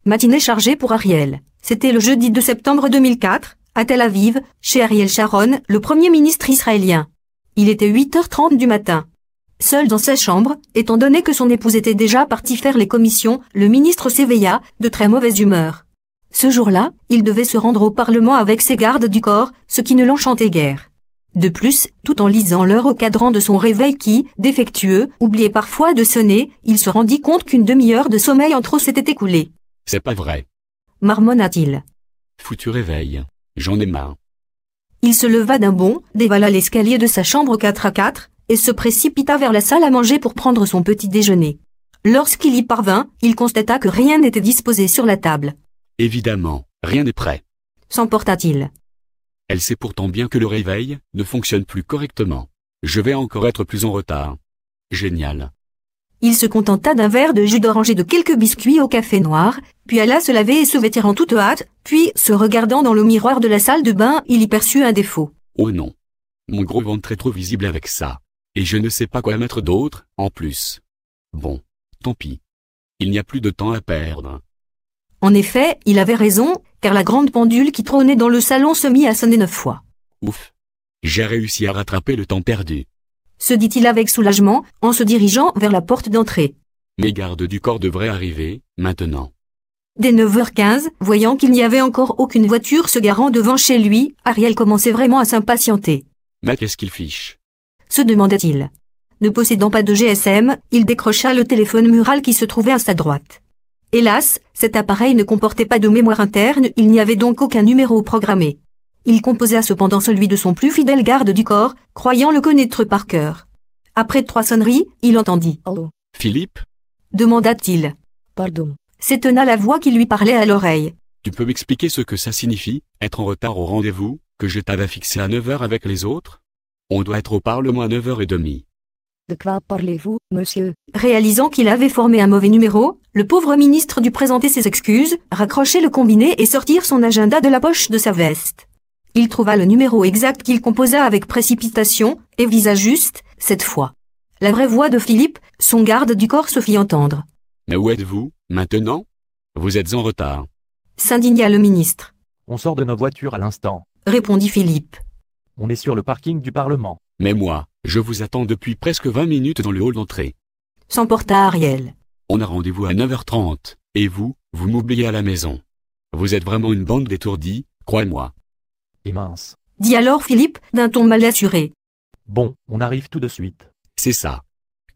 Matinée chargée pour Ariel. C'était le jeudi 2 septembre 2004, à Tel Aviv, chez Ariel Sharon, le premier ministre israélien. Il était 8h30 du matin. Seul dans sa chambre, étant donné que son épouse était déjà partie faire les commissions, le ministre s'éveilla, de très mauvaise humeur. Ce jour-là, il devait se rendre au Parlement avec ses gardes du corps, ce qui ne l'enchantait guère. De plus, tout en lisant l'heure au cadran de son réveil qui, défectueux, oubliait parfois de sonner, il se rendit compte qu'une demi-heure de sommeil en trop s'était écoulée. C'est pas vrai. Marmonna-t-il. Foutu réveil. J'en ai marre. Il se leva d'un bond, dévala l'escalier de sa chambre 4x4, et se précipita vers la salle à manger pour prendre son petit déjeuner. Lorsqu'il y parvint, il constata que rien n'était disposé sur la table. Évidemment, rien n'est prêt. S'emporta-t-il. Elle sait pourtant bien que le réveil ne fonctionne plus correctement. Je vais encore être plus en retard. Génial. Il se contenta d'un verre de jus d'oranger et de quelques biscuits au café noir, puis alla se laver et se vêtir en toute hâte, puis, se regardant dans le miroir de la salle de bain, il y perçut un défaut. Oh non. Mon gros ventre est trop visible avec ça. Et je ne sais pas quoi mettre d'autre, en plus. Bon, tant pis. Il n'y a plus de temps à perdre. En effet, il avait raison, car la grande pendule qui trônait dans le salon se mit à sonner 9 fois. Ouf. J'ai réussi à rattraper le temps perdu. Se dit-il avec soulagement, en se dirigeant vers la porte d'entrée. Mes gardes du corps devraient arriver, maintenant. Dès 9h15, voyant qu'il n'y avait encore aucune voiture se garant devant chez lui, Ariel commençait vraiment à s'impatienter. Mais qu'est-ce qu'il fiche? Se demandait-il. Ne possédant pas de GSM, il décrocha le téléphone mural qui se trouvait à sa droite. Hélas, cet appareil ne comportait pas de mémoire interne, il n'y avait donc aucun numéro programmé. Il composa cependant celui de son plus fidèle garde du corps, croyant le connaître par cœur. Après 3 sonneries, il entendit. « Allô ?» Philippe? Demanda-t-il. « Pardon. » S'étonna la voix qui lui parlait à l'oreille. Tu peux m'expliquer ce que ça signifie, être en retard au rendez-vous, que je t'avais fixé à 9h avec les autres? On doit être au Parlement à 9h30. De quoi parlez-vous, monsieur? Réalisant qu'il avait formé un mauvais numéro, le pauvre ministre dut présenter ses excuses, raccrocher le combiné et sortir son agenda de la poche de sa veste. Il trouva le numéro exact qu'il composa avec précipitation, et visa juste, cette fois. La vraie voix de Philippe, son garde du corps se fit entendre. « Mais où êtes-vous, maintenant? Vous êtes en retard. » S'indigna le ministre. « On sort de nos voitures à l'instant. » Répondit Philippe. « On est sur le parking du Parlement. » « Mais moi, je vous attends depuis presque 20 minutes dans le hall d'entrée. » S'emporta Ariel. « On a rendez-vous à 9h30, et vous m'oubliez à la maison. Vous êtes vraiment une bande d'étourdis, croyez-moi. » « Et mince. » dit alors Philippe, d'un ton mal assuré. « Bon, on arrive tout de suite. » « C'est ça. Grouillez-vous. »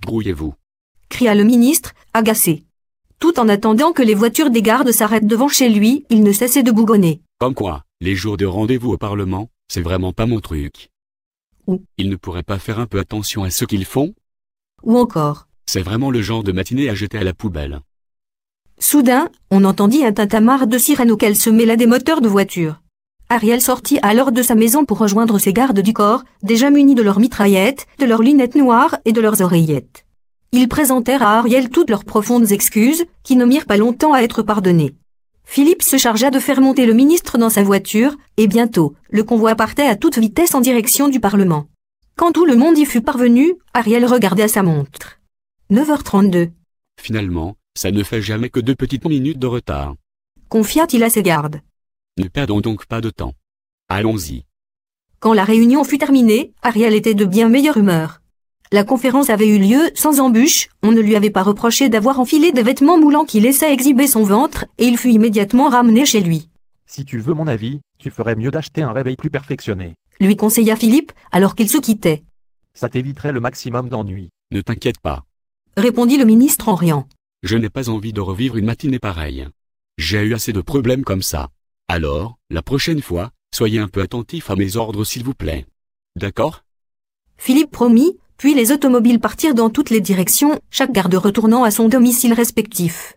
cria le ministre, agacé. Tout en attendant que les voitures des gardes s'arrêtent devant chez lui, il ne cessait de bougonner. Comme quoi, les jours de rendez-vous au Parlement, c'est vraiment pas mon truc. Ou ils ne pourraient pas faire un peu attention à ce qu'ils font? Ou encore. C'est vraiment le genre de matinée à jeter à la poubelle. Soudain, on entendit un tintamarre de sirène auquel se mêlaient des moteurs de voiture. Ariel sortit alors de sa maison pour rejoindre ses gardes du corps, déjà munis de leurs mitraillettes, de leurs lunettes noires et de leurs oreillettes. Ils présentèrent à Ariel toutes leurs profondes excuses, qui ne mirent pas longtemps à être pardonnées. Philippe se chargea de faire monter le ministre dans sa voiture, et bientôt, le convoi partait à toute vitesse en direction du Parlement. Quand tout le monde y fut parvenu, Ariel regarda sa montre. 9h32. Finalement, ça ne fait jamais que 2 petites minutes de retard. Confia-t-il à ses gardes. Ne perdons donc pas de temps. Allons-y. Quand la réunion fut terminée, Ariel était de bien meilleure humeur. La conférence avait eu lieu sans embûche, on ne lui avait pas reproché d'avoir enfilé des vêtements moulants qui laissaient exhiber son ventre, et il fut immédiatement ramené chez lui. « Si tu veux mon avis, tu ferais mieux d'acheter un réveil plus perfectionné. » lui conseilla Philippe, alors qu'il se quittait. « Ça t'éviterait le maximum d'ennuis. » Ne t'inquiète pas. Répondit le ministre en riant. Je n'ai pas envie de revivre une matinée pareille. J'ai eu assez de problèmes comme ça. Alors, la prochaine fois, soyez un peu attentif à mes ordres s'il vous plaît. D'accord? Philippe promit, puis les automobiles partirent dans toutes les directions, chaque garde retournant à son domicile respectif.